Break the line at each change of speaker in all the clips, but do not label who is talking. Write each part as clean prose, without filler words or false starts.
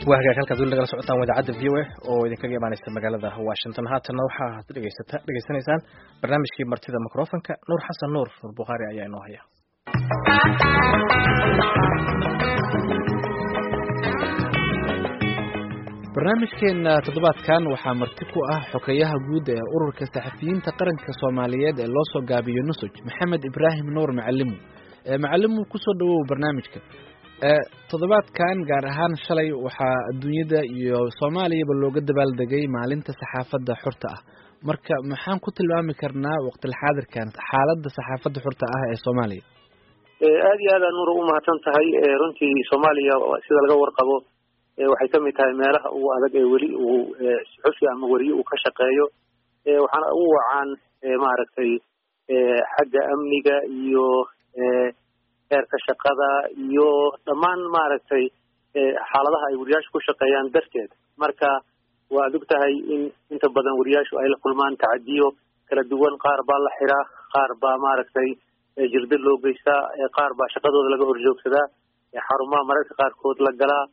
waa hagaag halkaad weli nagala socotaan wadaacadda v o a oo idinkaga imaanaysa magaalada Washington. Haatanna waxaad dhegaysanaysaan barnaamijkii martida mikrofonka. Nuur Xasan Nuur Bukhaari ayaa inoo haya.
barnaamijkeena toddobaadkan waxaa marti ku ah xogeyaha guud ee ururka saxafiyiinta qaranka Soomaaliyeed ee loo soo gaabiyo NUSUJ, Maxamed Ibraahim Nuur Macalimo ku soo dhawow barnaamijka. toddobaadkan gaar ahaan shalay waxaa adduunyada iyo Soomaaliyaba looga dabaaldegay maalinta saxaafadda xorta ah. marka maxaan ku tilmaami karnaa waqti xaadirkan xaaladda saxaafadda xorta ah ee Soomaaliya?
aad iyo aad Nuur u mahadsan tahay. runtii Soomaaliya sida laga warqabo waxay ka mid tahay meelaha ugu adag ee weli uu suxufi ama wariye uu ka shaqeeyo. waxaana ugu wacaan maaragtay xagga amniga iyo heerka shaqada iyo dhammaan maaragtay xaaladaha ay wariyaashu ku shaqeeyaan darteed. marka waa og tahay in inta badan wariyaashu ay la kulmaan tacadiyo kala duwan. qaar baa la xiraa, qaar baa maaragtay jirdi loo geystaa, qaar baa shaqadooda laga horjoogsadaa, xarumaha mararka qaarkood la galaa.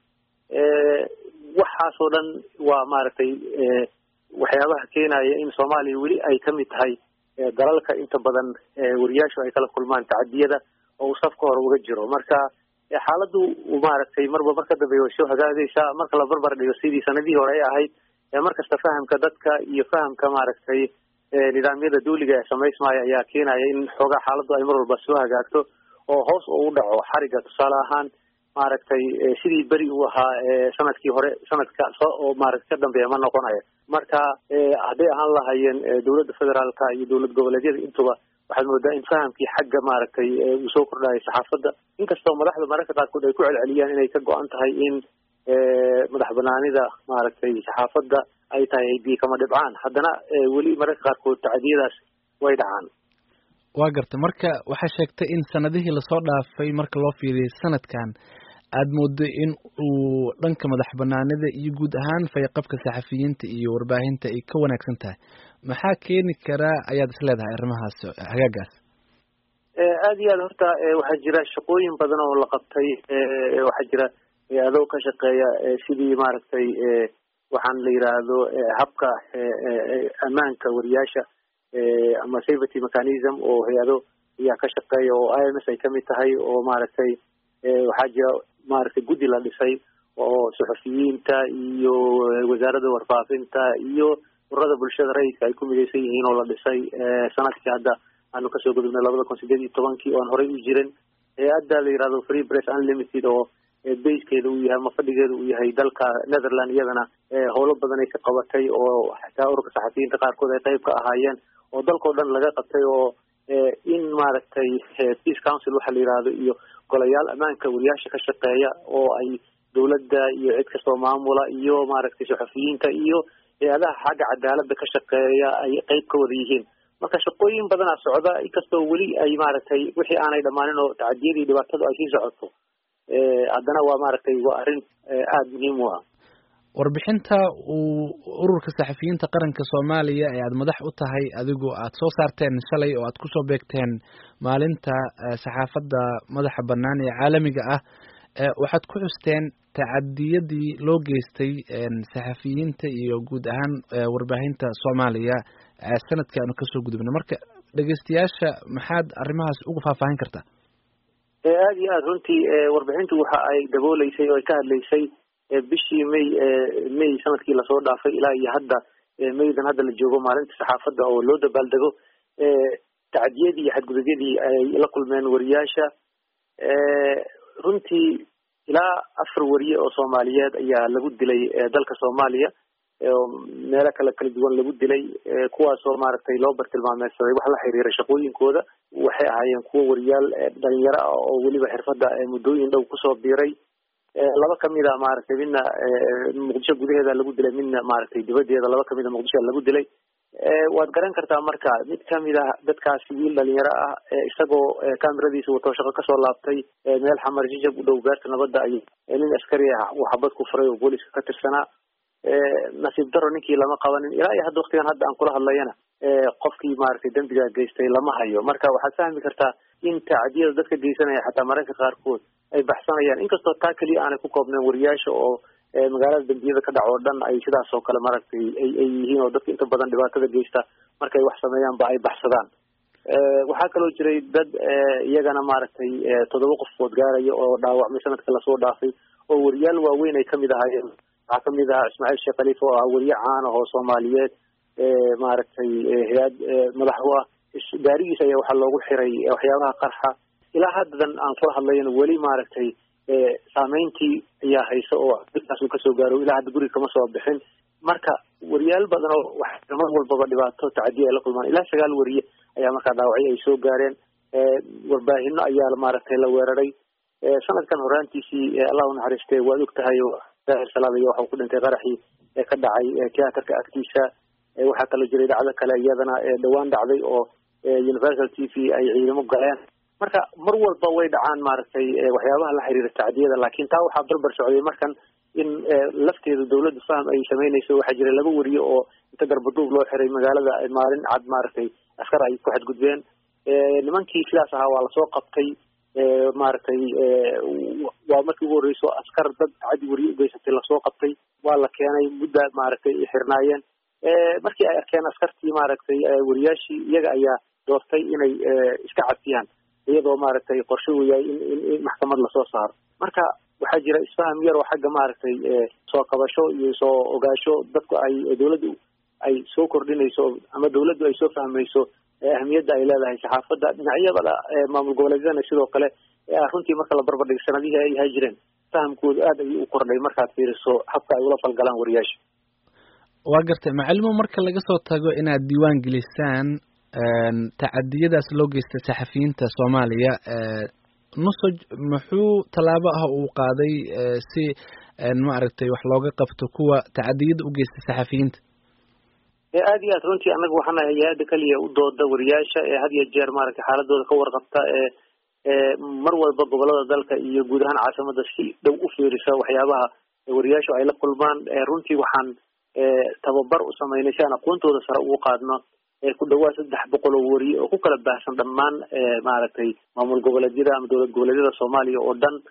waxaasoo dhan waa maaragtay waxyaabaha keenaya in Soomaaliya weli ay ka mid tahay dalalka inta badan wariyaashu ay kala kulmaan tacadiyada oo safka hore uga jiro. marka xaaladdu maaragtay marba marka dambe way soo hagaagaysaa marka la barbar dhigo sidii sanadihii hore ay ahayd. markasta fahamka dadka iyo fahamka maaragtay nidaamyada dawliga ee samaysmaya ayaa keenaya in xoogaa xaaladdu ay mar walba soo hagaagto oo hoos u dhaco xariga. tusaale ahaan maaragtay sidii beri uu ahaa sanadkii hore sanadka oo maaragtay ka dambeeya ma noqonayo. marka hadday ahaan lahaayeen dawladda federaalka iyo dawlad goboleedyada intuba waxaad moodaa in fahamkii xagga maaragtay uu soo kordhayo saxaafadda. inkastoo madaxda mararka qaarkood ay ku celceliyaan inay ka go-an tahay in madax banaanida maaragtay saxaafadda ay tahay biyo kama dhibcaan, haddana weli mararka qaarkood tacadiyadaas way dhacaan.
waa garta marka waxaa sheegtay in sanadihii lasoo dhaafay marka loo fiiriyay sanadkan aad moodo in uu dhanka madax banaanida iyo guud ahaan fayqabka saxafiyiinta iyo warbaahinta ay ka wanaagsan tahay. maxaa keeni karaa ayaad is leedahay arrimahaas hagaagaas?
aad iyo aad horta waxaa jira shaqooyin badan oo la qabtay. waxaa jira adoo ka shaqeeya sidii maaragtay waxaan la yiraahdo habka ammaanka wariyaasha ama safety mechanism oo hay-ado ayaa ka shaqeeya oo IMS ay kamid tahay oo maaragtay waxaa jira maaragtay guddi la dhisay oo suxufiyiinta iyo wasaaradda warfaafinta iyo ururada bulshada rayidka ay ku midaysan yihiin oo la dhisay sanadkii hadda aanu kasoo gudubnay 2018 oo aan horey u jirin. hay-adda la yirahdo Free Press Unlimited oo bayskeeda uu yahay ama fadhigeeda uu yahay dalka Netherlands, iyadana howlo badan ay ka qabatay oo xataa ururka saxafiyiinta qaarkood ay qayb ka ahaayeen oo dalkoo dhan laga qabtay oo in maaragtay Peace Council waxa la yiraahdo iyo golayaal ammaanka wariyaasha ka shaqeeya oo ay dawladda iyo cid kastoo maamula iyo maaragtay saxafiyiinta iyo hay-adaha xagga cadaaladda ka shaqeeya ay qayb ka wada yihiin. marka shaqooyin badan aa socda inkastoo weli ay maaragtay wixii aanay dhammaanin oo tacadiyadii dhibaatadu ay sii socoto. haddana waa maaragtay waa arrin aada muhiim u ah.
warbixinta uu ururka saxafiyiinta qaranka Soomaaliya ee aad madax u tahay adigu aad soo saarteen shalay oo aad ku soo beegteen maalinta saxaafadda madaxa bannaan ee caalamiga ah, waxaad ku xusteen tacadiyadii loo geystay saxafiyiinta iyo guud ahaan warbaahinta Soomaaliya sanadkii aanu kasoo gudubnay. marka dhageystayaasha maxaad arrimahaas ugu faahfaahin kartaa?
aad iyo aad runtii warbixintu waxa ay dabooleysay oo ay ka hadlaysay bishii May sanadkii lasoo dhaafay ilaa iyo hadda Maydan hadda la joogo maalinta saxaafadda oo loo dabaaldego tacadiyadii iyo xadgudubyadii ay la kulmeen wariyaasha. runtii ilaa 4 wariye oo Soomaaliyeed ayaa lagu dilay dalka Soomaaliya oo meelo kala duwan lagu dilay, kuwaasoo maaragtay loo bartilmaameedsaday wax la xiriira shaqooyinkooda. waxay ahaayeen kuwo wariyaal dhalinyaro ah oo weliba xirfadda muddooyin dhow kusoo biiray. 2 kamid a maaragtay midna Muqdisho gudaheeda lagu dilay, midna maaragtay dibaddeeda 2 kamid a Muqdisho lagu dilay. waad garan kartaa marka mid kamid ah dadkaasi wiil dhalinyaro ah isagoo kaamiradiisa wato shaqo kasoo laabtay meel xamar jijab u dhow beerta nabadda ay nin askari ah uu xabad ku furay oo booliska ka tirsanaa. nasiib daro ninkii lama qabanin ilaa iyo hadda waqtigan hadda aan kula hadlayana qofkii maaragtay dambiga geystay lama hayo. marka waxaad fahmi kartaa in tacadiyada dadka geysanaya xataa mararka qaarkood ay baxsanayaan, inkastoo taa keliya aanay ku koobneen wariyaasha oo magaalada dambiyada ka dhaco oo dhan ay sidaas oo kale maaragtay ay yihiin oo dadka inta badan dhibaatada geysta markay wax sameeyaanba ay baxsadaan. waxaa kaloo jiray dad iyagana maaragtay 7 qofood gaaraya oo dhaawacmay sanadka lasoo dhaafay oo wariyaal waaweyn ay kamid ahaayeen. waxaa kamid ahaa Ismaaciil Sheekh Khalifa oo ah wariye caan ah oo Soomaaliyeed maaragtay hay'ad madax u ah gaarigiisa ayaa waxaa loogu xiray waxyaabaha qarxa. ilaa haddan aan kula hadlayno weli maaragtay saameyntii ayaa hayso oo dadkaas uu kasoo gaaro ilaa hadda guriga kama soo bixin. marka wariyaal badan oo mar walbaba dhibaato tacadiye ay la kulmaan. ilaa 9 wariye ayaa markaa dhaawacyo ay soo gaareen. warbaahino ayaa maaragtay la weeraray. sanadkan horaantiisii Allah u naxariistay waad og tahay salaadaya waxa uu ku dhintay qaraxii ka dhacay tiyaatarka agtiisa. waxaa kaloo jiray dhacdo kale iyadana dhawaan dhacday oo Universal TV ay ciidamo galeen. marka mar walba way dhacaan maaragtay waxyaabaha la xiriira tacdiyada, laakiin taa waxaa barbar socday markan in lafteedu dawladdu faham ay sameynayso. waxaa jira 2 wariye oo inta garbaduub loo xiray magaalada maalin cad maaragtay askar ay ku xadgudbeen. nimankii sidaas ahaa waa lasoo qabtay. maaragtay waa markii ugu horeyso askar dad cadi wariye ugeysatay lasoo qabtay. waa la keenay mudda maaragtay xirnaayeen. markii ay arkeen askartii maaragtay wariyaashii iyaga ayaa doortay inay iska cadfiyaan iyadoo maaragtay qorshe uu yahay in maxkamad lasoo saaro. marka waxaa jira isfaham yar oo xagga maaragtay soo qabasho iyo soo ogaasho dadku ay dawladdu ay soo kordhinayso ama dawladdu ay soo fahmayso ahmiyadda ay leedahay saxaafadda. dhinacyada maamul goboleedyadana sidoo kale runtii marka la barbar dhigo sanadihii ay hay jireen fahamkoodu aad ayuu u kordhay markaad fiiriso habka ay ula falgalaan wariyaasha.
waa gartay macalimo, marka laga soo tago inaad diiwaan gelisaan tacadiyadaas loo geystay saxafiyiinta Soomaaliya, Nusaj muxuu tallaabo ah uu qaaday si maaragtay wax looga qabto kuwa tacadiyada u geystay saxafiyiinta?
aad iyo aad runtii anagu waxaan hay'adda kaliya u dooda wariyaasha had iyo jeer maaragtay xaaladooda ka warqabta mar walba gobolada dalka iyo guud ahaan caasimada si dhow u fiirisa waxyaabaha wariyaashu ay la kulmaan. runtii waxaan tababar u sameynay si aan aqoontooda sare ugu qaadno ku dhawaad 300 oo wariye oo ku kala baahsan dhammaan maaragtay maamul goboleedyada ama dowlad goboleedyada Soomaaliya oo dhan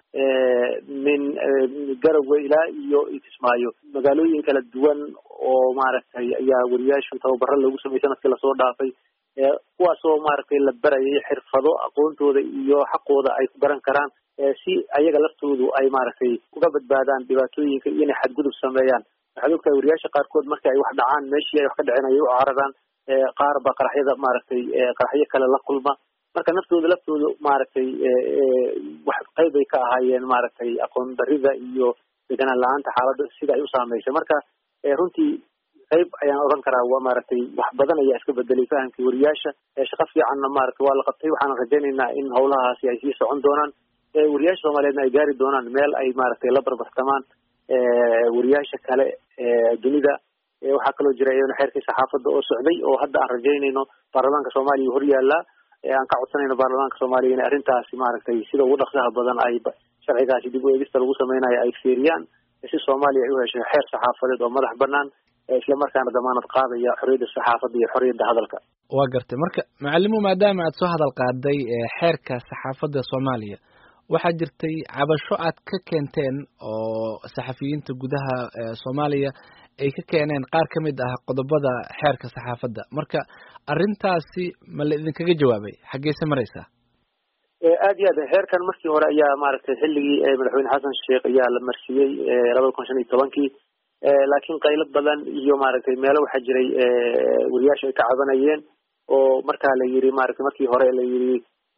min Garowe ilaa iyo Kismaayo magaalooyin kala duwan oo maaragtay ayaa wariyaashu tababar lagu sameeyay sanadkii lasoo dhaafay. kuwaas oo maaragtay la barayay xirfado aqoontooda iyo xaqooda ay ku garan karaan si ayaga laftoodu ay maaragtay uga badbaadaan dhibaatooyinka iyo inay xadgudub sameeyaan. waxaad ogtahay wariyaasha qaarkood markay ay wax dhacaan meeshii ay wax ka dhaceen ay u cararaan. qaar ba qaraxyada maaragtay qaraxyo kale la kulma. marka laftooda maaragtay wax qayb ay ka ahaayeen maaragtay aqoon darida iyo deganaan la'aanta xaaladda sida ay u saameysay. marka runtii qayb ayaan oran karaa waa maaragtay wax badan ayaa iska bedelay fahamkii wariyaasha. shaqo fiicanna maaragtay waa la qabtay. waxaan rajaynaynaa in howlahaasi ay sii socon doonaan. wariyaasha Soomaaliyeedna ay gaari doonaan meel ay maaragtay la barbartamaan wariyaasha kale dunida. waxaa kaloo jira iyadana xeerkii saxaafadda oo socday oo hadda aan rajaynayno baarlamaanka Soomaaliya hor yaala. aan ka codsanayno baarlamaanka Soomaaliya in arrintaasi maaragtay sida ugu dhaqsaha badan ay sharcigaasi dib u eegista lagu sameynayo ay fiiriyaan si Soomaaliya ay u hesho xeer saxaafadeed oo madax banaan isla markaana damaanad qaadaya xorriyadda saxaafadda iyo xorriyadda hadalka.
waa gartay. marka macalimo, maadaama aad soo hadal qaaday xeerka saxaafadda Soomaaliya, waxaa jirtay cabasho aad ka keenteen oo saxafiyiinta gudaha Soomaaliya ay ka keeneen qaar ka mid ah qodobada xeerka saxaafadda. marka arrintaasi ma la idinkaga jawaabay? xageese maraysaa?
aad iyo aad xeerkan markii hore ayaa maaragtay xilligii madaxweyne Xasan Sheekh ayaa la marsiiyey 2015 laakiin qaylo badan iyo maaragtay meelo waxaa jiray wariyaasha ay ka cabanayeen oo markaa la yiri maaragtay markii hore la yiri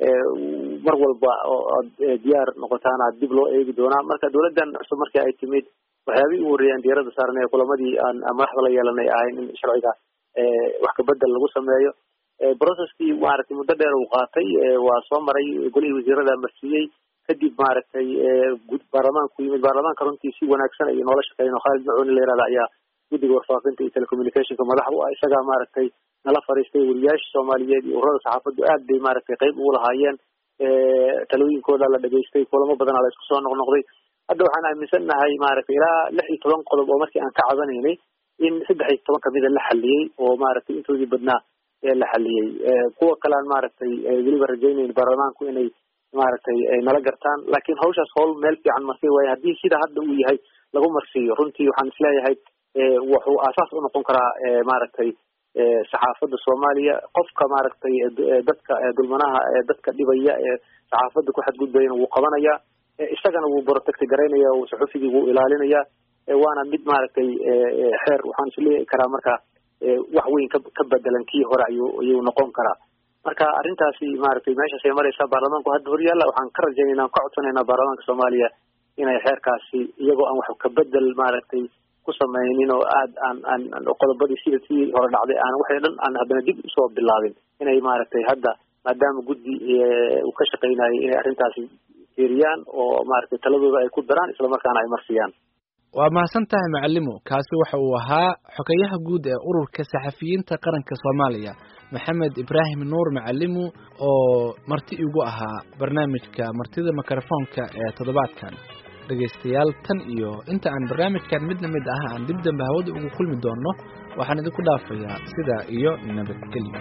mar walba oo diyaar noqotaan aad dib loo eegi doonaa. marka dawladdan cusub markii ay timid waxyaabihii ugu horreeyeen diyaarada saarnay kulamadii aan madaxda la yeelanay ahayn in sharciga wax ka bedel lagu sameeyo. processkii maaragtay muddo dheer uu qaatay. waa soo maray golihii wasiirada marsiiyey kadib maaragtay baarlamaanku yimid. baarlamaanka runtii si wanaagsan ay noola shaqeeyeen. Khalid Macuuni la yiraahdo ayaa guddiga warfaafinta iyo telecommunicationka madax u ah. isagaa maaragtay nala fariistay wariyaasha Soomaaliyeed iyo ururada saxaafaddu aad bay maaragtay qayb ugu lahaayeen. talooyinkooda la dhageystay, kulamo badan la isku soo noqnoqday. hadda waxaan aaminsanahay maaragtay ilaa 16 qodob oo markii aan ka cadanaynay in 13 kamida la xaliyay oo maaragtay intoodii badnaa la xaliyay. kuwa kale aan maaragtay weliba rajaynayeen baarlamaanku inay maaragtay ay nala gartaan, laakiin hawshaas howl meel fiican markay way haddii sida hadda uu yahay lagu marsiiyo runtii waxaan isleeyahay wuxuu aasaas u noqon karaa maaragtay saxaafadda Soomaaliya qofka maaragtay dadka dulmanaha dadka dhibaya saxaafadda ku xadgudbayna wuu qabanaya isagana wuu protect gareynaya oo saxufiga wuu ilaalinaya waana mid maaragtay xeer waxaan isleeyahay karaa marka wax weyn ka bedelan kii hore ayuu noqon karaa marka arrintaasi maaragtay meeshaas ay maraysaa baarlamaanku hadda horyaalla waxaan ka rajaynaynaa ka codsanaynaa baarlamaanka Soomaaliya inay xeerkaasi iyagoo aan wax ka bedel maaragtay ku sameeynin oo aan qodobadii sidii hore dhacday aan waxay dhan aan hadana dib usoo bilaabin inay maaragtay hadda maadaama guddi uu ka shaqeynayay inay arrintaasi fiiriyaan oo maaragtay taladooda ay ku daraan isla markaana ay marsiyaan
waa mahadsan tahay macallimo kaasi waxa uu ahaa xogayaha guud ee ururka saxafiyiinta qaranka Soomaaliya Maxamed Ibrahim Nuur Macallimo oo marti igu ahaa barnaamijka martida mikrofoonka ee toddobaadkan dhageystayaal tan iyo inta aan barnaamijkan mid lamid ah aan dib dambe hawada ugu kulmi doono waxaan idinku dhaafayaa sida iyo nabadgelyo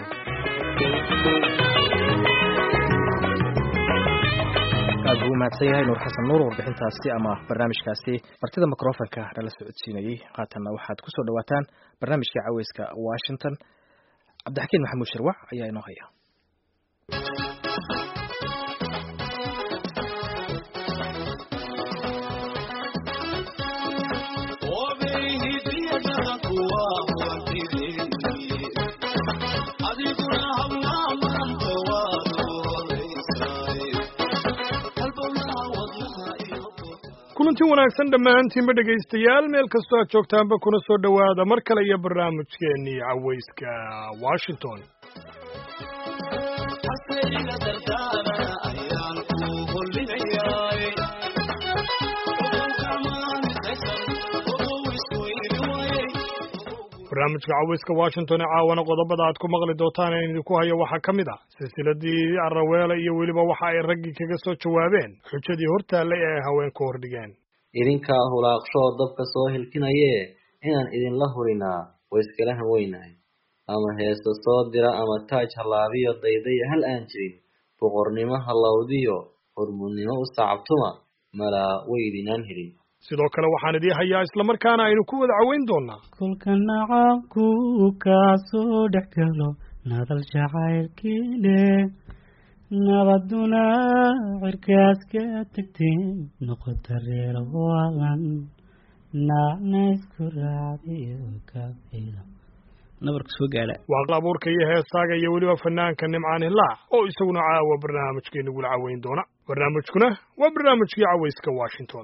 aad buu mahadsan yahay Nuur Xasan Nuur warbixintaasi ama barnaamijkaasi martida mikrofoonka nala socodsiinayay haatanna waxaad ku soo dhawaataan barnaamijka caweyska Washington Cabdixakiin Maxamuud Shirwac ayaa inoo haya
kulanti wanaagsan dhammaantiinba dhegaystayaal meel kastoo aad joogtaanba kuna soo dhowaada mar kale iyo barnaamijkeennii caweyska Washington barnaamijka caweyska Washington caawana qodobada aad ku maqli doontaan in idinku hayo waxaa ka mid ah silsiladii Arraweela iyo weliba waxa ay raggii kaga soo jawaabeen xujadii hortaallay ee haweenku hordhigeen
idinka hulaaqsho dabka soo hilkinaye inaan idinla hurinaa way iskala haweynahay ama heeso soo dira ama taaj halaabiyo daydaya hal aan jirin boqornimo halawdiyo hormuudnimo u sacabtuma malaa way idinaan helin
sidoo kale waxaan idii hayaa isla markaana aynu ku wada caweyn doonaa
kulka nacaabku kaa soo dhex galo nadal jacaylkiile nabaduna cirkaas ka tagteen noqota reer waalan naacna isku raacdiyo ka fiila nabarka soo gaala
waa abuurka iyo heesaaga iyo weliba fanaanka Nimcaan Hilaac oo isaguna caawa barnaamijkeena gula caweyn doona barnaamijkuna waa barnaamijkii caweyska Washington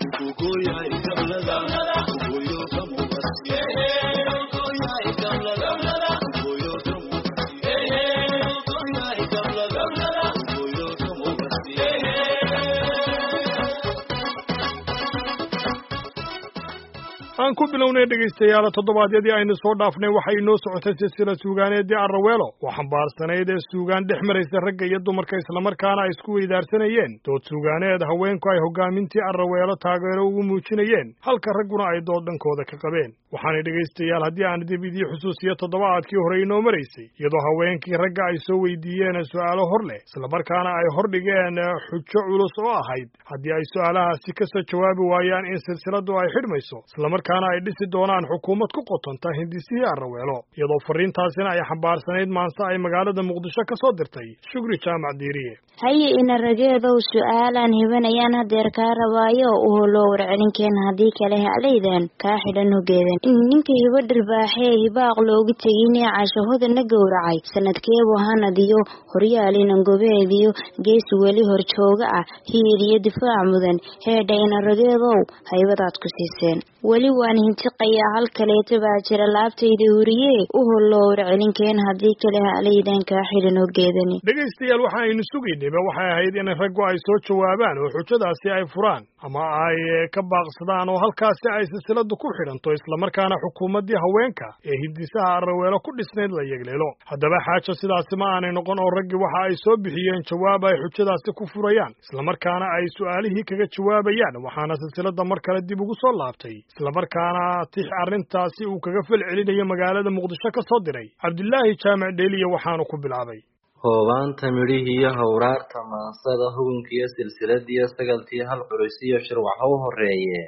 aan ku bilownay dhageystayaal toddobaadyadii aynu soo dhaafnay waxay inoo socotay silsilad suugaaneedii Arraweelo oo xambaarsanayd ee suugaan dhex maraysa ragga iyo dumarka isla markaana ay isku weydaarsanayeen dood suugaaneed haweenku ay hogaamintii Arraweelo taageero ugu muujinayeen halka ragguna ay dood dhankooda ka qabeen waxaanay dhageystayaal haddii aan dib idii xusuusiyo toddobaadkii hore inoo maraysay iyadoo haweenkii ragga ay soo weydiiyeen su'aalo hor leh isla markaana ay hordhigeen xujo culus oo ahayd haddii ay su'aalahaasi ka soo jawaabi waayaan in silsiladu ay xidhmayso isla markaana ay dhisi doonaan xukuumad ku qotonta hindisihii Arraweelo iyadoo fariintaasina ay xambaarsanayd maanta ay magaalada Muqdisho ka soo dirtay Shukri Jaamac Diiriye
haye ina rageedow su'aalan hibanayaan hadeer ka rabaayo oo loo warcelinkeen hadii kale halaydan ka xidhan hogeedan ninka hiba dhirbaaxay hibaaq loogu tagaynay caashahooda gowracay sanadkeebu hanadiyo horyaalin gobeediyo gees weli hor jooga ah hiiriyo difaac mudan heedha ina rageedow haybadaad ku siiseen weli waan hintiqayaa hal kaleeto baa jira laabtayda huriye u loo warcelinkeen hadii kale halaydan ka xidhan hogeedan
dhageystayaal waxa aynu sugaynayba waxay ahayd in raggu ay soo jawaabaan oo xujadaasi ay furaan ama ay ka baaqsadaan oo halkaasi ay silsiladu ku xidhanto isla markaana xukuumadii haweenka ee hindisaha Arraweelo ku dhisnayd la yagleelo haddaba xaajo sidaasi ma aanay noqon oo raggi waxa ay soo bixiyeen jawaab ay xujadaasi ku furayaan isla markaana ay su'aalihii kaga jawaabayaan waxaana silsilada mar kale dib ugu soo laabtay isla markaana tix arrintaasi uu kaga falcelinayo magaalada Muqdisho ka soo diray Cabdillaahi Jaamac Dheeliye waxaanu ku bilaabay
hoobaanta midhihiiyo hawraarta maansada hugunkiiyo silsiladiyo sagaltii hal curisiyo shirwax u horeeye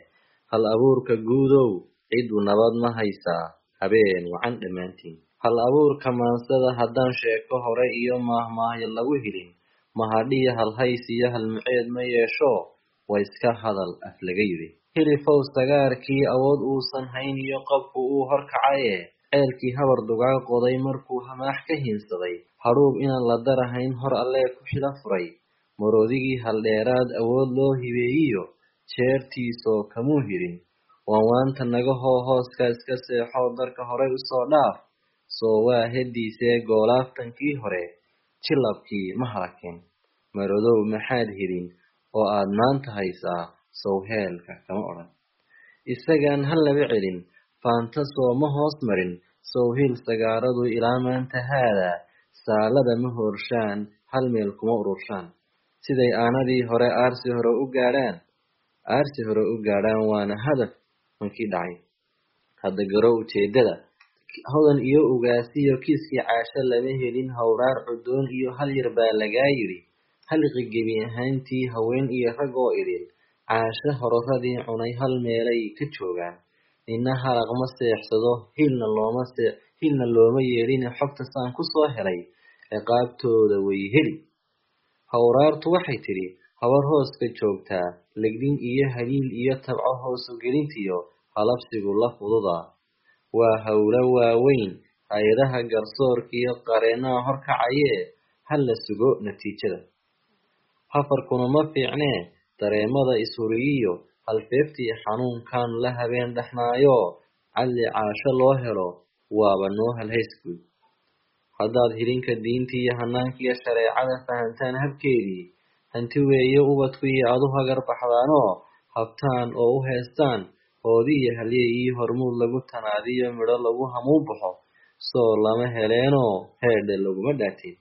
hal abuurka guudow cidu nabad ma haysaa habeen wacan dhammaantiin hal abuurka maansada haddaan sheeko hore iyo maahmaahyo lagu helin mahadhiya hal hays iyo hal muceed ma yeesho waa iska hadal af laga yidhi hilifow sagaarkii awood uusan hayn iyo qabku uu horkacaye ceelkii habar dugaa qoday markuu hamaax ka hiinsaday hadhuub inaan la darahayn hor allee ku xila furay maroodigii haldheeraad awood loo hibeeyiyo jeertiisoo kamuu hirin waanwaanta naga hooska iska seexoo darka horey usoo dhaaf soo waa hediisee goolaaftankii hore jilabkii ma halakeen marodow maxaad helin oo aad maanta haysaa sow heelka kama odhan isagaan hal laba celin faanta soo ma hoos marin sow hiil sagaaradu ilaa maanta haadaa saalada ma hoorshaan hal meel kuma ururshaan siday aanadii hore aarsi hore u gaadhaan waana hadaf mankii dhacay hadda garo ujeedada hodan iyo ugaasiyo kiiskii caasho lama helin hawraar cudoon iyo hal yar baa lagaa yidhi halqi gebi ahaantii haween iyo rag oo idin caasho hororadii cunay hal meelay ka joogaan nina halaq ma seexsado hilna looma yeedhin xogta saan ku soo helay ciqaabtooda way heli hawraartu waxay tidhi habar hooska joogtaa legdin iyo haliil iyo tabco hoosu gelintiyo halabsigu la fududa waa howlo waaweyn hay-adaha garsoorkiiyo qareenaha horkacayee hal la sugo natiijada hafarkuna ma fiicnee dareemada ishuriyiyo halfeeftii xanuunkan la habeen dhaxnaayo cadli caasho loo helo waaba noo halhaysguud haddaad hilinka diintii iyo hanaankiiyo shareecada fahantaan habkeedii hanti weeye ubadkuiyo adu hagar baxdaanoo habtaan oo u heestaan hoodi iyo halyey iyo hormuud lagu tanaadiyo midho lagu hamuun baxo soo lama heleenoo heedhe laguma dhaatin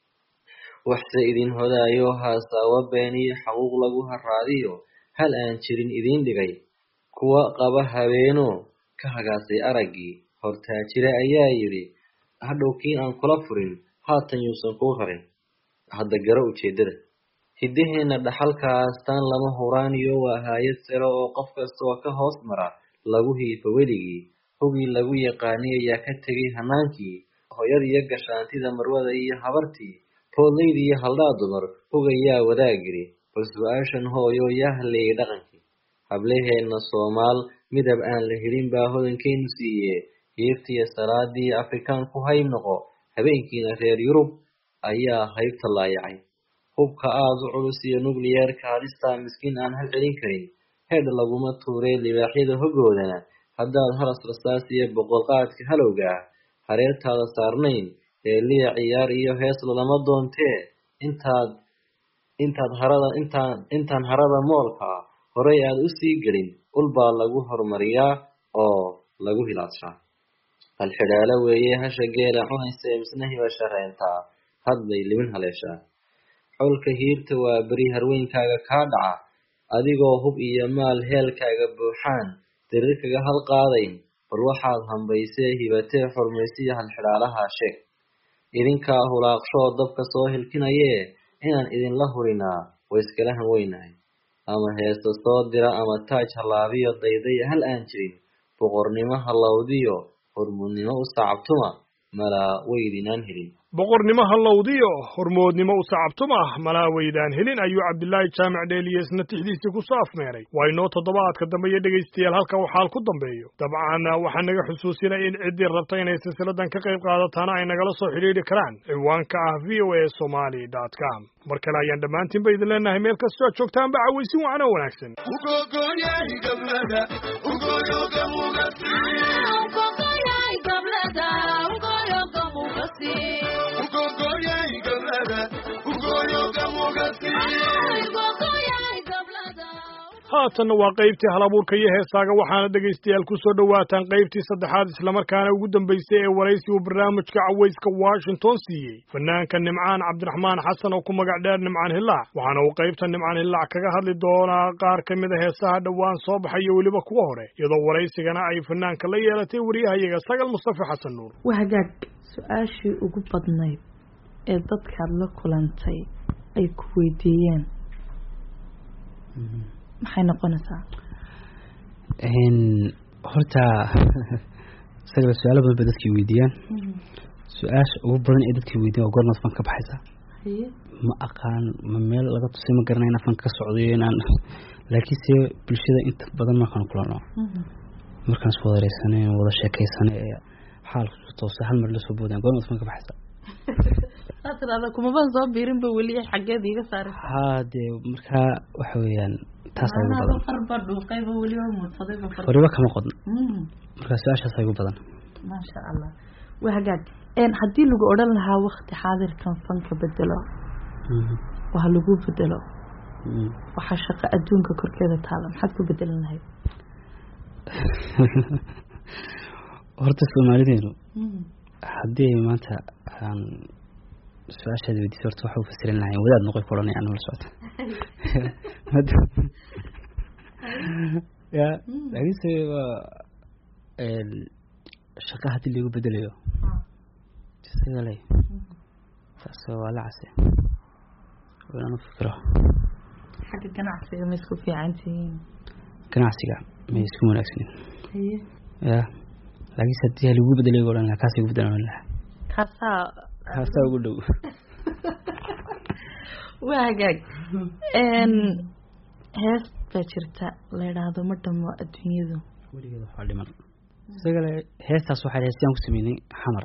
waxse idin hodaayo haasaawo been iyo xaquuq lagu haraadiyo hal aan jirin idiin dhigay kuwa qaba habeeno ka hagaasay araggii hortaajire ayaa yidhi hadhow kii aan kula furin haatan yuusan kuu rarin hadda garo ujeedada hiddaheenna dhaxalkaastaan lama huraaniyo waa haayad sare oo qof kastoo ka hoos mara lagu hiifo weligii hogii lagu yaqaanay ayaa ka tegay hanaankii hooyada iyo gashaantida marwada iyo habartii roodlayda iyo haldhaa dumar hogayaa wadaagiri bal su-aashan hooyo yaa halleeyay dhaqankii hablaheenna soomaal midab aan la helin baa hodankeynu siiye hiirtiiyo salaadii afrikaan ku hayb noqo habeenkiina reer yurub ayaa haybta laayacay hubka aada u culus iyo nukliyeerka halistaa miskiin aan hal celin karin heedh laguma tuuree libaaxyada hogoodana haddaad haras rasaas iyo boqolqaadka halowga ah hareertaada saarnayn ee liya ciyaar iyo hees lalama doontee intaan harada moolka horey aad u sii gelin ulbaa lagu horumariyaa oo lagu hilaadshaa halxidhaalo weeye hasha geela cunaysa misnahiba shareentaa hadbay libin haleeshaa xolka hiirta waa beri harweynkaaga kaa dhaca adigoo hub iyo maal heelkaaga buuxaan dirirkaga hal qaadayn bal waxaad hambaysee hibatee xurmaysiyo halxidhaalaha sheeg idinkaa hulaaqshoo dabka soo hilkinayee inaan idinla hurinaa way iskala hanweynahay ama heesta soo dira ama taaj halaabiyo daydaya hal aan jirin boqornimo halowdiyo hormuudnimo u sacabtuma malaa weydinaan helin
boqornimo hallowdiyo hormoodnimo u sacabtuma malaa weydaan helin ayuu cabdilaahi jaamac dheeliyeesna tixdiisii ku soo afmeeray waa inoo toddobaadka dambe iyo dhegaystayaal halka uu xaal ku dambeeyo dabcan waxaa naga xusuusinaya in ciddii rabta inay silsiladan ka qayb qaadataana ay nagala soo xidhiidhi karaan ciwaanka ah voasomali.com mar kale ayaan dhammaantiinba idin leenahay meel kastoo aad joogtaanba cawaysin wacan oo wanaagsan haatanna waa qaybtii halabuurka iyo heesaaga waxaana dhegaystayaal ku soo dhowaataan qaybtii saddexaad islamarkaana ugu dambaysay ee waraysi uu barnaamijka cawayska Washington siiyey fanaanka Nimcaan Cabdiraxmaan Xasan oo ku magac dheer Nimcaan Hillaac waxaana uu qaybta Nimcaan Hillaac kaga hadli doonaa qaar ka mid ah heesaha dhawaan soo baxay iyo weliba kuwa hore iyadoo waraysigana ay fanaanka la yeelatay wariyahayaga Sagal Mustafa Xasan Nuur
wahagaag su'aashii ugu badnayd ee dadkaad la kulantay ay ku weydiiyeen maxay noqonaysaa
horta isaga su'aalo badan bay dadkii weydiiyaan su-aasha ugu badan ee dadkii weydiiyaan waa goormaad fanka ka baxaysaa ma aqaan ma meel laga tusay ma garanay inaan fanka ka socdayo inaan laakiinse bulshada inta badan markaan kulano markaan isku wadareysanay wada sheekaysanay xaalku toosay hal mar la soo boodaan goormaad fanka ka baxaysaa
aad kuma baan soo biirin ba wali xageed iga saaray
de markaa waxa weeyaan taas ay ugu badan
farba dhuuqayba wali oo mudfaday ba
fariba kama qodno markaa su-aashaas ay ugu badan
maasha allah waa hagaag haddii lagu odhan lahaa waqti xaadirkan fanka bedelo waa lagu bedelo waxaa shaqo adduunka korkeeda taala maxaad ku bedelan lahayd
horta soomaalideenu haddii maanta aan su-aashaada weydiisay horta waxa u fasirin lahayn wadaad noqoy ku odhanay anula socota ya laakiinse waa shaqa haddii lagu bedelayo isagale taas waa la case inaan u fikiro
xagga ganacsiga ma isku fiican tihiin
ganacsiga ma isku wanaagsanin ya laakiinse haddii lagu bedelayo odhan lahaa kaas igu bedelan lahaa kaasaa ugu dhow
waa hagaag hees baa jirta la idhaahdo ma dhamo adduunyadu
weligeed waxaa dhiman isagale heestaas waxay heestaan ku sameynay xamar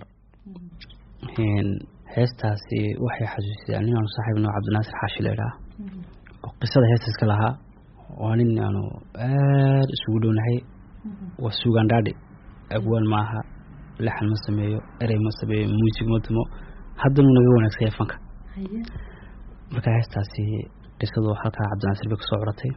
heestaasi waxay xasuusisaa nin aanu saaxiibno cabdinaasir xaashi la idhaha oo qisada heestaas ka lahaa waa nin aanu aada isugu dhownahay waa suugaan dhaadhi agwaan maaha laxan ma sameeyo erey ma sameeyo muusig ma dumo haddana naga wanaagsan yahay fanka marka heestaasi qisadu halkaa cabdinaasir bay kusoo curatay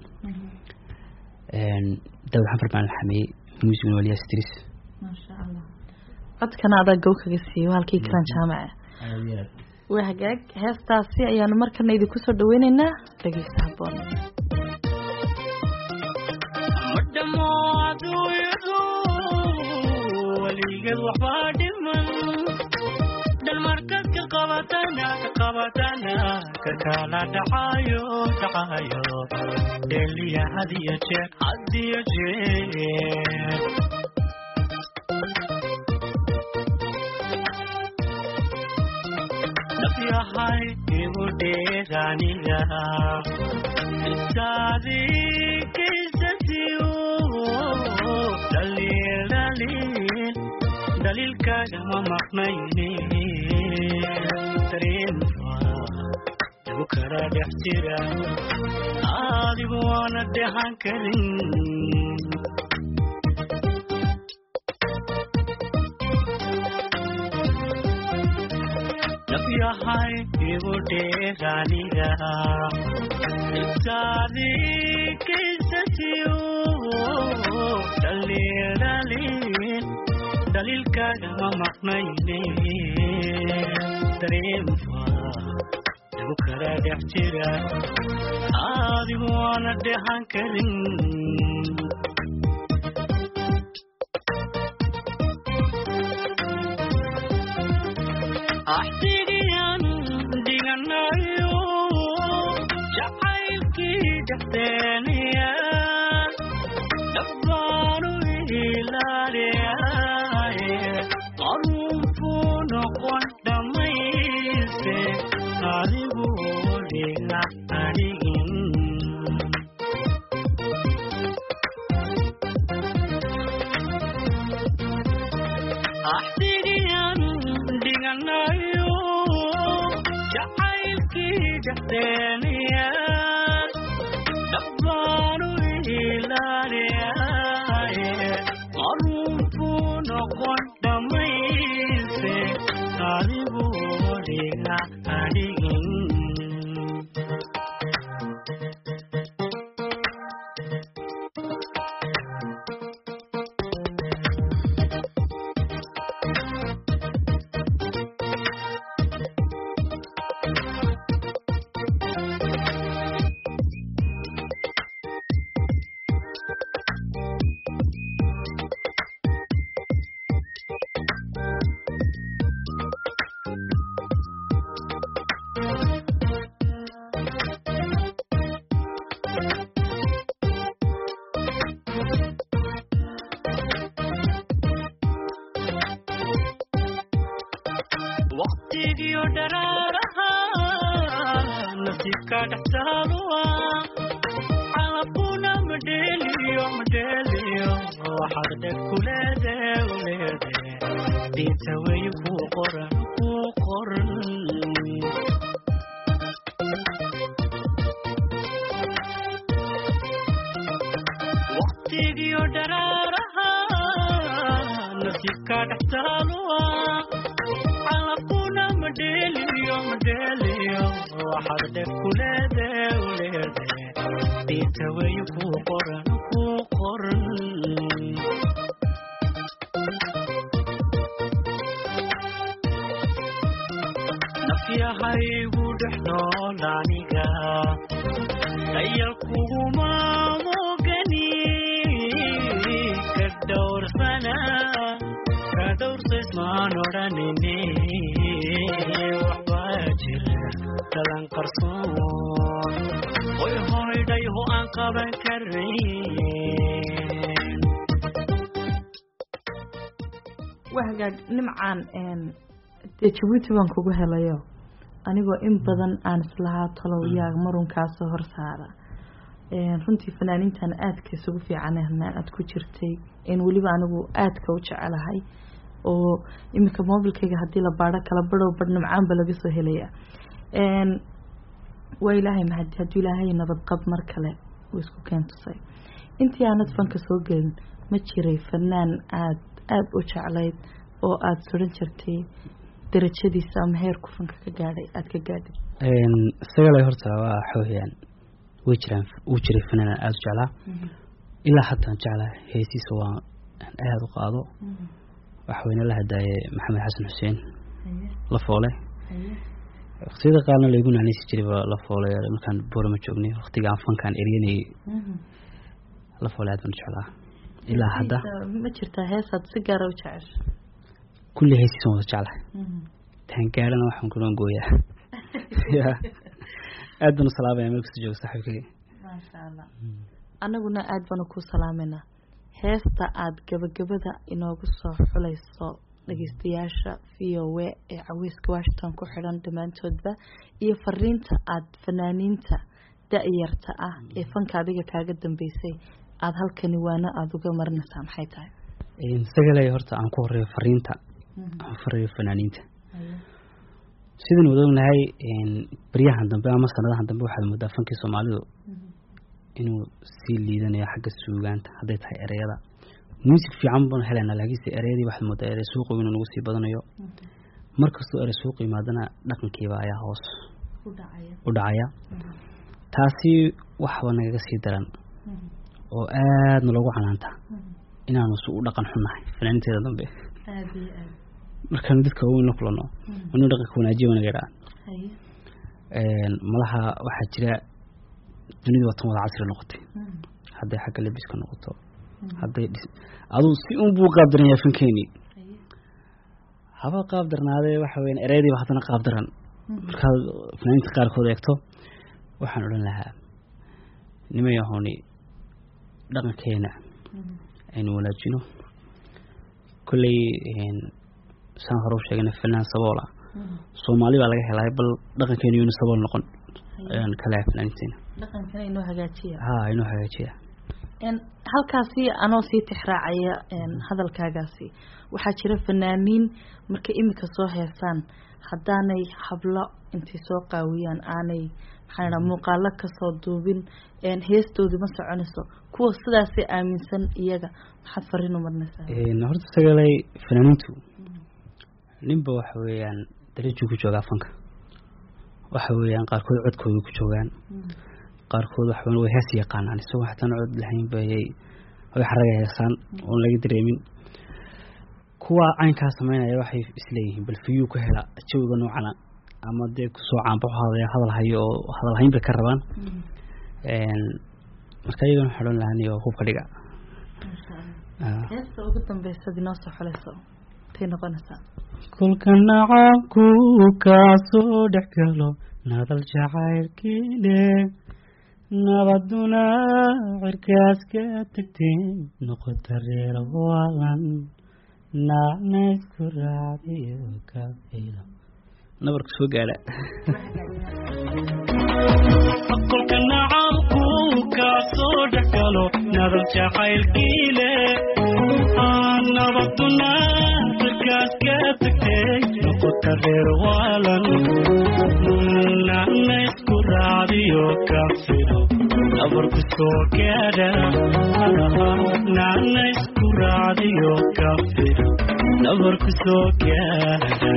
daawud xanfar baan la xameeyey muusiguna waa liyaas idris
maasha allah codkana adaa gow kaga siiyo halkii karan jaamaca waa hagaag heestaasi ayaanu markana idinku soo dhaweyneynaa dhageysta haboon
weligeed waxbaa dhiman dalmarkadka qabatana ka kala dhacayo dheliya hadiyo jeer nafyahay igu dheeganiga saadikiisasiyo daliilkaaga ma maqnayne dareenfa igu kala dhex jira adigu waana dhehan karin nafyahay igu dheeganiga saadikiisasiyo daliilkaaga ma maqnayne dareenfa igu kala dhex jira adigu waana dhehan karin axsigiyan dhiganayo jacaylkii dhexdeeniya dabbaanu ilaaliyaye marunfu noqon dhammayse adigu dhiga anigin axsigiyan dhiganayo jacaylkii dhexdeeniya dabbaanu ilaaliyaye marunfu noqon dhammayse adigu dhiga anigin waqtigiyo dharaaraha nasiibka dhextaaluwa calabuna madheeliyo waxaad dheg ku leede diinta wey ku qoran waqtigiyo dharaaraha nasiibka dhextaaluwa calabuna madheeliyo waxaad dheg ku leede diinta wey ku qoran nafyahaygu dhex nool aniga dayal kuguma mogani ka dhowrsaysmaan odhanine waxbaa jira dalan qarsoon hoy hoydhayho aan qaban karayn
wahagaag nimcaan dee jabuuti baan kugu helayo anigoo in badan aan islahaa talow yaa marunkaasoo horsaara runtii fanaaniintan aadka isugu fiicanehna aad ku jirtay weliba anigu aadka u jecelahay oo iminka mobilkayga haddii la baadho kala badhow badh nimcaanba laga soo helaya waa ilaahay mahadi hadduu ilaahay nabadqab mar kale uu isku keentusay intii aanad fanka soo gelin ma jiray fanaan aad u jeclayd oo aada suran jirtay darajadiisa ama heerku fanka ka gaadhay aada ka gaadhay
isagale horta waa xooyaan wuu jiray fanaan aada u jeclaa ilaa haddaan jeclaa heesiisa waa aada u qaado waxweyne la hadaaye maxamed xasan xuseen la foole waqtiyada qaarna laygu naanaysi jirayba la foole markaan boorama joognay waqtiga aan fankaan eryanayay la foole aad baan u jeclaa ilaa hadda
ma jirtaa heesaad si gaara u jecesha
kulli heesiisan wada jeclahay taan gaarana waxaan kula gooyaa aad baan u salaamaya meel kasta jooga saaxiibkayga
maasha allah annaguna aad baanu ku salaamayna heesta aada gabagabada inoogu soo xulayso dhageystayaasha VOA ee caweyska Washington ku xidhan dhammaantoodba iyo fariinta aada fanaaniinta da-yarta ah ee fanka adiga kaaga dambeysay aada halkani waana aada uga marinaysaa maxay tahay
isagale horta aan ku horeeyo fariinta aan farayo fanaaniinta sidaan wadognahay baryahan dambe ama sanadahan dambe waxaad moodaa fankii Soomaalidu inuu sii liidanayo xagga suugaanta hadday tahay ereyada music fiican baan helana laakiin ereyadii waxaad moodaa erey suuq inuu nagu sii badanayo markastoo erey suuq yimaadana dhaqankiiba ayaa hoos u dhacaya taasi waxba nagaga sii daran oo aadna loogu canaanta inaanu si u dhaqan xunnahay fanaaniinteeda dambe markaan dadka weyn la kulano inuu dhaqanka wanaajiyo wanaga yidhaa malaha waxaa jira dunidu waa tan wada casri noqotay hadday xagga labiska noqoto hadday aduu si un buu qaabdaranayaa fankeeni haba qaabdarnaadee waxa weyan ereyadiiba haddana qaabdaran markaad fanaaniinta qaarkood eegto waxaan odhan lahaa nimay ahooni dhaqankeena aynu wanaajino kolley saan hore u sheegana fanaan saboola Soomaali baa laga helay bal dhaqankeena inuu sabool noqon ayaan kala fanaaniinteena
dhaqankeena inuu hagaajiya
inuu hagaajiya
halkaasi anoo sii tixraacaya hadalkaagaasi waxaa jira fanaaniin markay imika soo heesaan haddaanay hablo intay soo qaawiyaan aanay maxaa muuqaalo kasoo duubin heestoodu ma soconayso kuwa sidaasay aaminsan iyaga maxaad fariin u marnaysaa
horta sagalay fanaaniintu ninba waxa weeyaan darajuu ku joogaa fanka waxa weeyaan qaarkood codkooda ku joogaan qaarkood waxa way hees yaqaanaan isagoo xataa cod lahayn bay xaraga heesaan oon laga dareemin kuwa caynkaa sameynaya waxay isleeyihiin bal fiyuu ku hela jawiga noocana ama dee kusoo caanbaxo hadal hayo oo hadal hayn bay ka rabaan marka iyagana waxaa odhan lahaaniyo hubka dhiga
heesta ugu dambeysa inoo soo xulayso tay noqonaysaa
kolka nacabku kaasoo dhex galo nadal jacaylkiile nabaduna cirkaas ka tagteen noqota reer waalan naacna isku raacdiyo ka filo nabarka soo gaadha
kolka nacabku kaa soo dhexgalo nadal jacaylkiile nabaduna dalkaas ka tagtay noqota reer waalan nacna isku raacdiyo ka fido nabarku soo gaadha nacna isku raacdiyo ka fido nabarku soo gaadha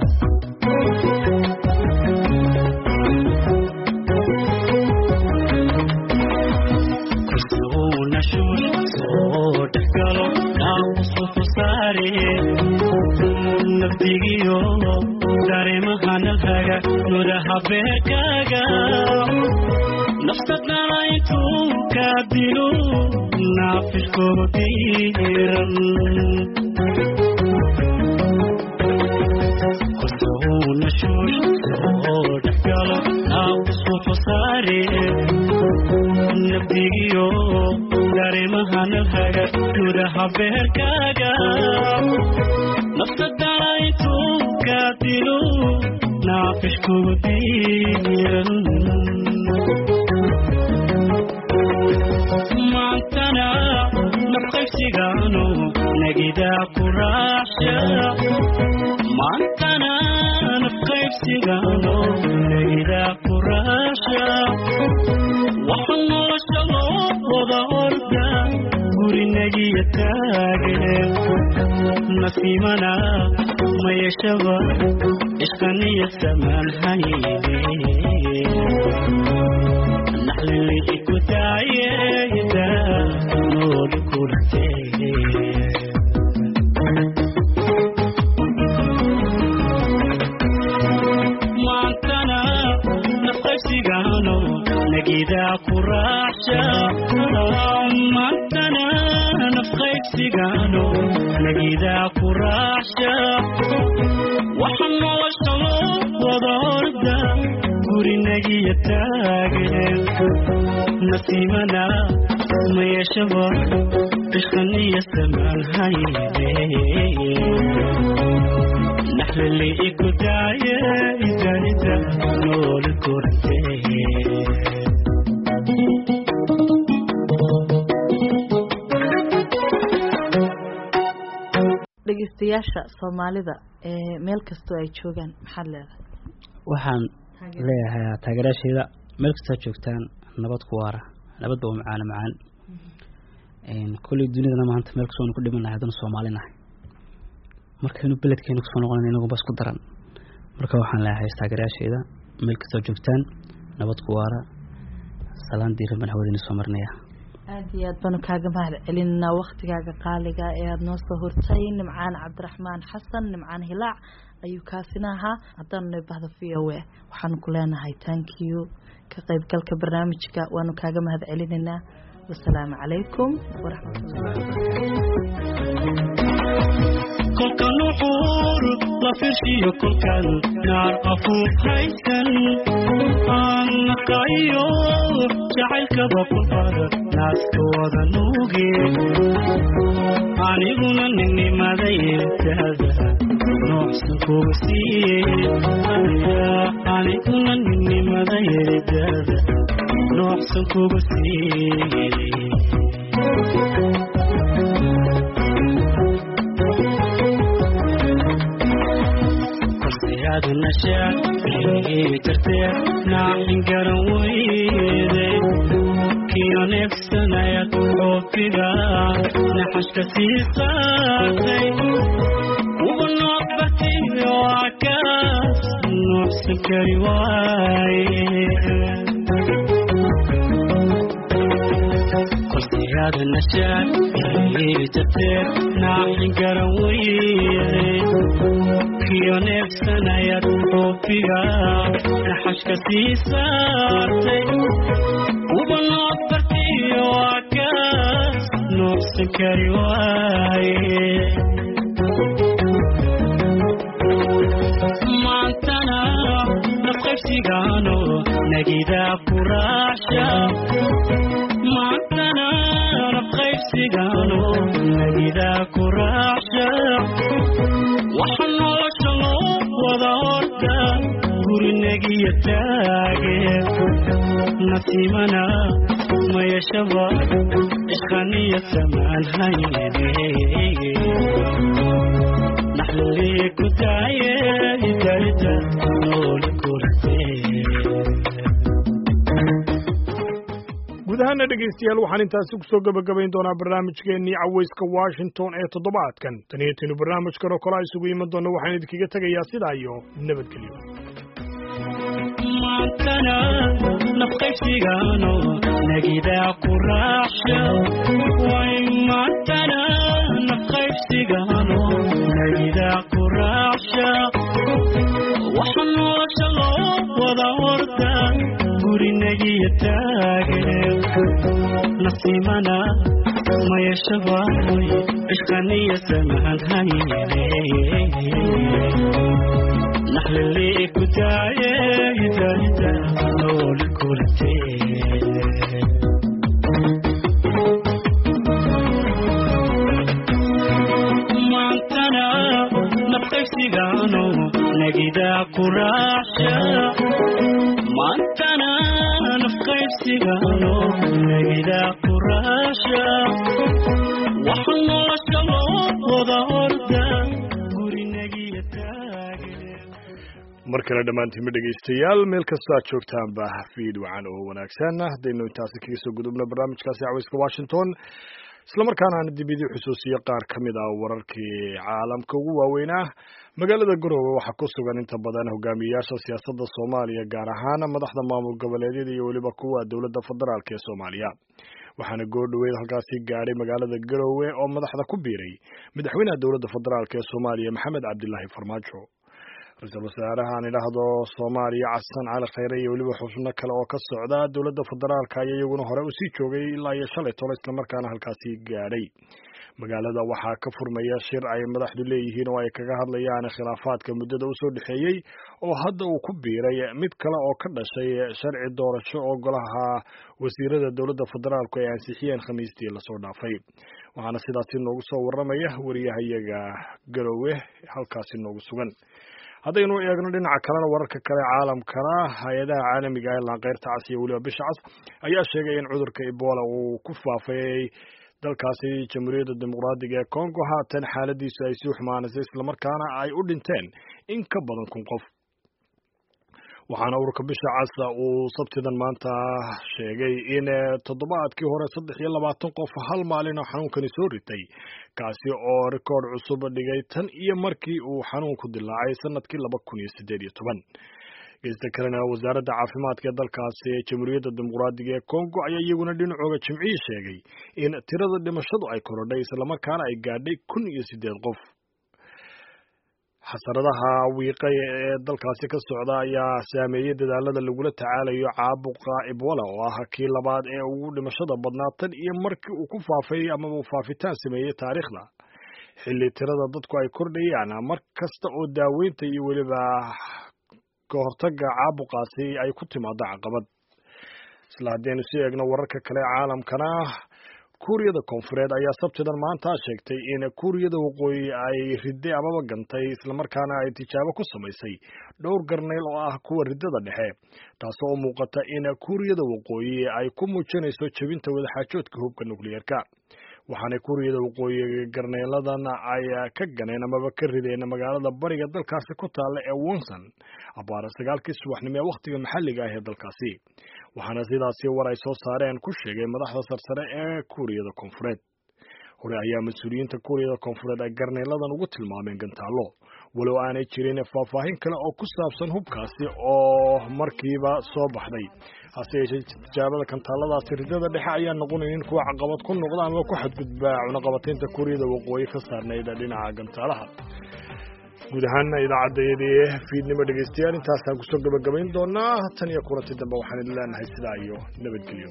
naftigiyo dareemahanalhaga gudaha beerkaaga nafsadnana intuu ka dilo naafishkooda diiran kusahuna shuush soo dhexgalo naafisuufu saare naftigiyo dareemahanalhaga gudaha beerkaaga nafsadana intuu ka dilo naafishkooda diiran maantana nafqaybsigaano nagidaa ku raacsha maantana nafqaybsigaano nagidaa ku raacsha waxaan nolosha loo wada orda gurinagiya taageen nasiimana mayashaba ishqaniya samaan hayne naxlili ku daayeda nooli kulantee maantana nafqaysigaano nagidaa ku raacsha maantana nafqaybsigaano nagidaa ku raacsha waxaan nolosha loo wada orda gurinagiya taageen nasiimana mayashaba ishqaniya samaan hayne naxlili ku daaye idanida nooli kurantee
dhegeystayaasha Soomaalida meel kasto ay joogaan maxaad leedahay
waxaan leeyahay taageerashayda meel kasta joogtaan nabad ku waara nabad baa macaan kulli dunidana maanta meel kasta ku dhimanahay hadan Soomaalinahay markaynu beledkeena ku soo noqonayno inagu bas ku daran marka waxaan leeyahay taageerashayda meel kasta joogtaan nabad ku waara salaan diiran baan hawadiina soo marnaya
aad iyo aad baan kaaga mahadcelinaa waqtigaaga qaaliga ee aad noo soo hortay Nimcaan Cabdiraxmaan Xasan Nimcaan Hilaac ayuu kaasina ahaa haddaan bahda VOA waxaan ku leenahay thank you ka qaybgalka barnaamijka waanu kaaga mahadcelinaynaa wassalaamu calaykum waraxmatullaahi
kolka nuxuur la firshiyo kolkan naar afuuf haysan aan naqayo jacaylkaba ku fara naaska wada nuuge aniguna ninnimadaytaada noocsan kuga siiye aniguna ninnimadaytaada noocsan kuga siiye نشاء ترتاح نعم قرن ويدي كيو نفسنا يتوفيها نحش كسيساتي وبالنقبتي وعكاس نفسك رواي هذا النشاء ترتاح نعم قرن ويدي كيو نفسنا يتوفيها نحش كسيساتي وبالنقبتي وعكاس نفسك رواي ما انتنا نفقف سيغانو نجيدا فراشا ما انتنا نفقف سيغانو نجيدا فراشا وحنو شلو وذا nagiya taage nasiimana maya shaba ishqaniya samaan hayne naxlali ku taaye idarita nool kurtee
guud ahaana dhegaystayaal waxaan intaasi kusoo gabagabayn doonaa barnaamijkeennii cawayska Washington ee toddobaadkan tan iyo intii barnaamijkan oo kale ay isugu iman doona waxaan idinkaga tegayaa sidaa iyo nabadgelyo
maantana nafqaysigano nagidaa ku raaxsha way maantana nafqaysigano nagidaa ku raaxsha waxaan nolosha loo wada horta guri nagiya taage nasiimana maya shabaay ishqaniya samaan hayne naxlali ku taaye idarita nool kurtee maantana nafqaysigano nagidaa ku raaxsha maantana nafqaysigano nagidaa ku raaxsha waxaan nolosha loo wada horta guri nagiya taage
mar kale dhammaantiinma dhegaystayaal meel kastoo aad joogtaanba fiid wacan oo wanaagsan haddaynu intaasi kaga soo gudubno barnaamijkaasi cawayska Washington islamarkaana aan dib idin xusuusiyo qaar ka mid ah wararkii caalamka ugu waaweynaa magaalada Garowe waxaa ku sugan inta badan hogaamiyayaasha siyaasadda Soomaaliya gaar ahaan madaxda maamul goboleedyada iyo waliba kuwa dowladda federaalka ee Soomaaliya waxaana goordhaweyd halkaasi gaadhay magaalada Garowe oo madaxda ku biiray madaxweynaha dowladda federaalka ee Soomaaliya Maxamed Cabdilaahi Farmaajo ra'iisul wasaaraha aan idhaahdo Soomaaliya Xasan Cali Khayre iyo waliba xubno kale oo ka socda dowladda federaalka ayaa iyaguna hore u sii joogay ilaa iyo shalay tolo isla markaana halkaasi gaadhay magaalada waxaa ka furmaya shir ay madaxdu leeyihiin oo ay kaga hadlayaan khilaafaadka muddada u soo dhaxeeyay oo hadda uu ku biiray mid kale oo ka dhashay sharci doorasho oo golaha wasiirada dowladda federaalku ay ansixiyeen Khamiistii la soo dhaafay waxaana sidaasi noogu soo waramaya wariyahayaga Garowe halkaasi noogu sugan haddaynu eegno dhinaca kalena wararka kale caalamkana hay-adaha caalamiga ah laanqeyrta cas iyo waliba bisha cas ayaa sheegay in cudurka Ebola uu ku faafay dalkaasi Jamhuuriyadda Dimuqraadiga ee Congo haatan xaaladiisu ay sii xumaanayso isla markaana ay u dhinteen in ka badan 1,000 qof waxaana ururka bisha cas uu sabtidan maanta sheegay in toddobaadkii hore 23 qof hal maalin oo xanuunkani soo ritay kaasi oo rikoor cusub dhigay tan iyo markii uu xanuunku dilaacay sanadkii 2018 geesta kalena wasaaradda caafimaadka ee dalkaasi Jamhuuriyadda Dimuqraadiga ee Congo ayaa iyaguna dhinacooga Jimcihii sheegay in tirada dhimashadu ay korodhay isla markaana ay gaadhay 1,008 qof xasaradaha wiiqay ee dalkaasi ka socda ayaa saameeyay dadaalada lagula tacaalayo caabuqa Ebola oo ah kii labaad ee ugu dhimashada badnaa tan iyo markii uu ku faafay ama uu faafitaan sameeyay taariikhda xilli tirada dadku ay kordhayaan mar kasta oo daaweynta iyo waliba ka hortagga caabuqaasi ay ku timaado caqabad isla haddaynu sii eegno wararka kale caalamkana Kuuriyada Koonfureed ayaa sabtidan maanta sheegtay in Kuuriyada Waqooyi ay riday amaba gantay isla markaana ay tijaabo ku samaysay dhowr garneyl oo ah kuwa ridada dhexe taasoo muuqata in Kuuriyada Waqooyi ay ku muujinayso jabinta wadaxaajoodka hubka nukliyeerka waxaana Kuuriyada Waqooyi garneyladan ay ka ganeen amaba ka rideen magaalada bariga dalkaasi ku taala ee Wonsan abaara 9 subaxnimo ee waqtiga maxalliga ah ee dalkaasi waxaana sidaasi war ay soo saareen ku sheegay madaxda sarsare ee Kuuriyada Koonfureed hore ayaa mas'uuliyiinta Kuuriyada Koonfureed ay garneyladan ugu tilmaameen gantaalo walow aanay jirin faahfaahin kale oo ku saabsan hubkaasi oo markiiba soo baxday hase yeeshee tijaabada gantaaladaasi ridada dhexe ayaa noqonaynin kuwa caqabad ku noqda ama ku xadgudba cunaqabataynta Kuuriyada Waqooyi ka saarneyd dhinaca gantaalaha guud ahaan idaacaddayadii fiidnimo dhegaystayaal intaasaan kusoo gabagabayn doonaa tan iyo kulanti dambe waxaan idin leenahay sidaa iyo nabadgelyo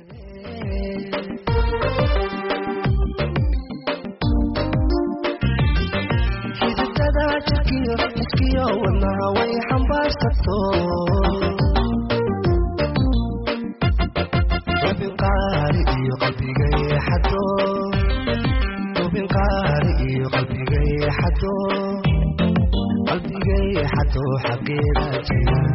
qalbigay xato xageeda jira